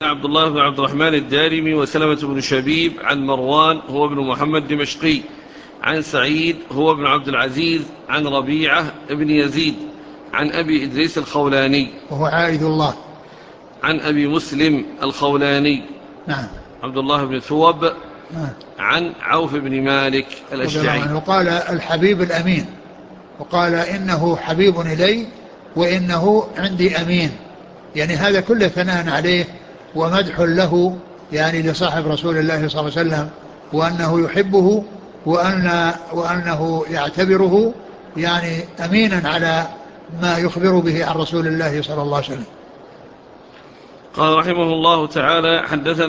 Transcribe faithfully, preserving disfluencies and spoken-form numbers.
عبد الله بن عبد الرحمن الدارمي وسلمة بن شبيب عن مروان هو ابن محمد دمشقي عن سعيد هو ابن عبد العزيز عن ربيعة ابن يزيد عن أبي إدريس الخولاني وهو عائد الله عن أبي مسلم الخولاني نعم عبد الله بن ثوب نعم عن عوف بن مالك الأشجعي. وقال الحبيب الأمين، وقال إنه حبيب إلي وإنه عندي أمين، يعني هذا كله ثناء عليه ومدح له يعني لصاحب رسول الله صلى الله عليه وسلم، وأنه يحبه وأن وأنه يعتبره يعني أمينا على ما يخبر به عن رسول الله صلى الله عليه وسلم. قال رحمه الله تعالى: حدثنا